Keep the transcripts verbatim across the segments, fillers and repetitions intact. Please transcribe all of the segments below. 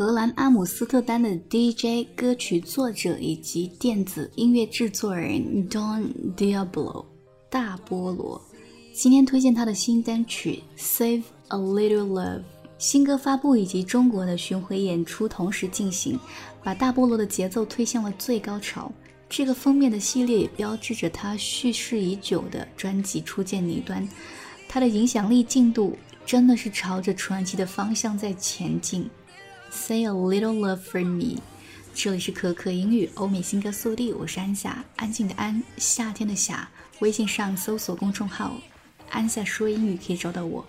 荷兰阿姆斯特丹的 D J 歌曲作者以及电子音乐制作人 Don Diablo 大菠萝，今天推荐他的新单曲 Save a Little Love。 新歌发布以及中国的巡回演出同时进行，把大菠萝的节奏推向了最高潮。这个封面的系列也标志着他蓄势已久的专辑初见泥端，他的影响力进度真的是朝着传奇的方向在前进。 Say a little love for me， 这里是可可英语欧美新歌速递，我是安夏，安静的安，夏天的夏，微信上搜索公众号安夏说英语可以找到我。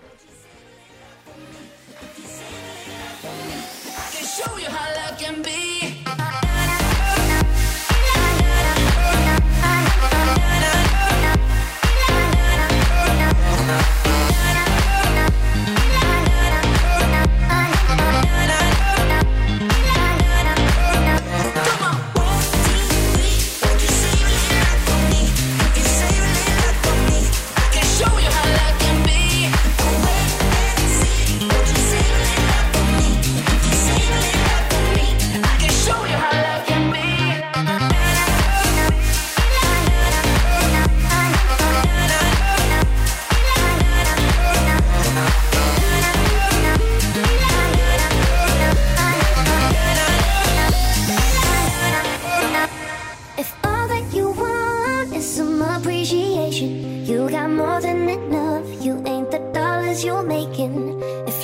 You got more than enough, you ain't the dollars you're making. If